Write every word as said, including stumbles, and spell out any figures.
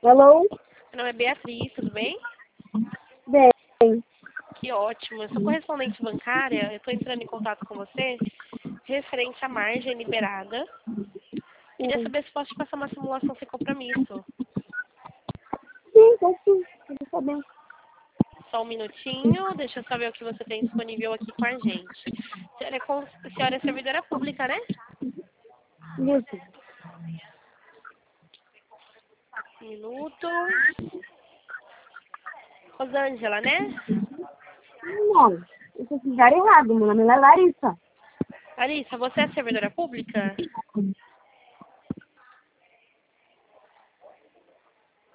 Hello? Meu nome é Beatriz, tudo bem? Bem, Que ótimo. Eu sou correspondente bancária. Eu estou entrando em contato com você referente à margem liberada. Queria sim, saber se posso te passar uma simulação sem compromisso. sim, tá sim, tudo tá bem. Só um minutinho, deixa eu saber o que você tem disponível aqui com a gente. A senhora é, con- a senhora é servidora pública, né? Isso. Um minuto. Rosângela, né? Não, vocês fizeram errado, meu nome é Larissa. Larissa, você é servidora pública?